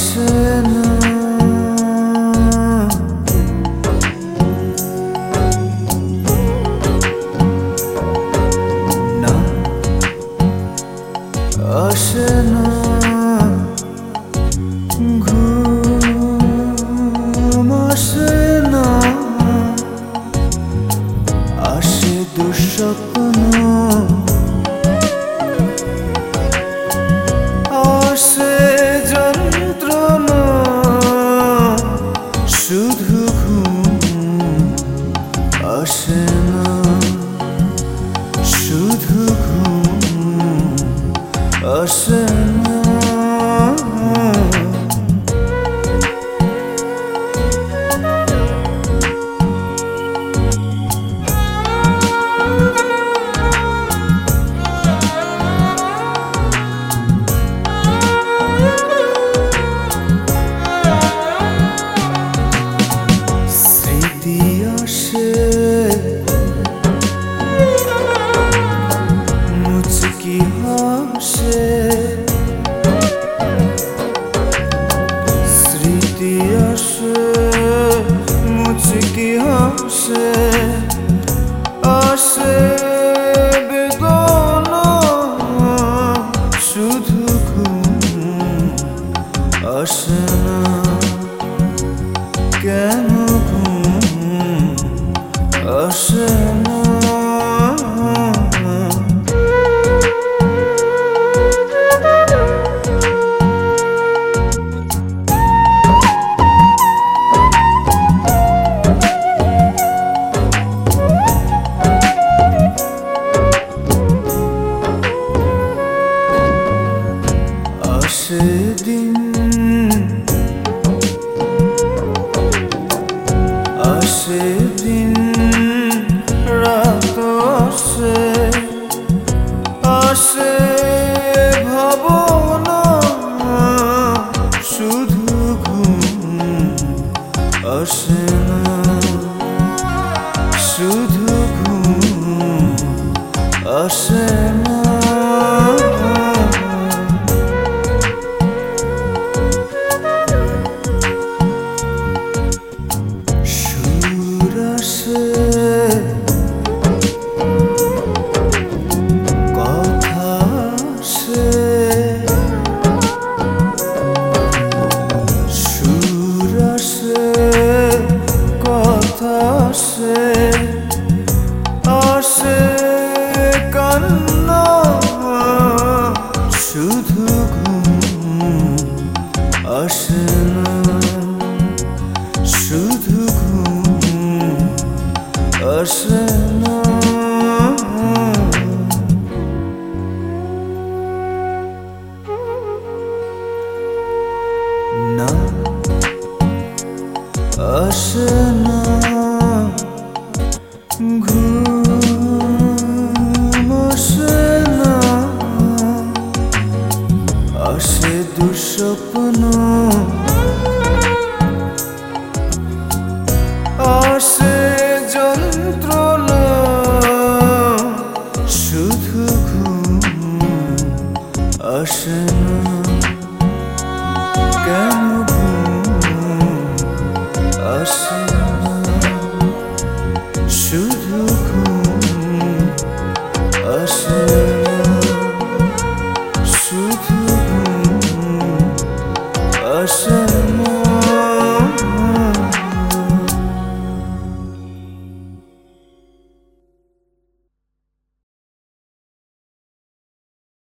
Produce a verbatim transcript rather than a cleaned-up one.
আসে না না আসে না ঘুম আসে না আসে দুঃস্বপ্ন আসে যন্ত্রণা শুধু ঘুম আসে না শুধু ঘুম আসে না স্মৃতি আসে মুচকি হাসে স্মৃতি আসে মুচকি হাসে আসে বেদনা শুধু ঘুম আসে না কেন ঘুম আসে না আসে দিন আসে দিন রাত আসে আসে ভাবনা শুধু ঘুম আসে না শুধু ঘুম আসে না কথা আসে সুর আসে কথা আসে আসে কান্না শুধু ঘুম আসে না শুধু ঘুম আসে না না আসে না ঘুম আসে না আসে দুঃস্বপ্ন আসে যন্ত্রণা শুধু ঘুম আসে না কেন ঘুম আসে না শুধু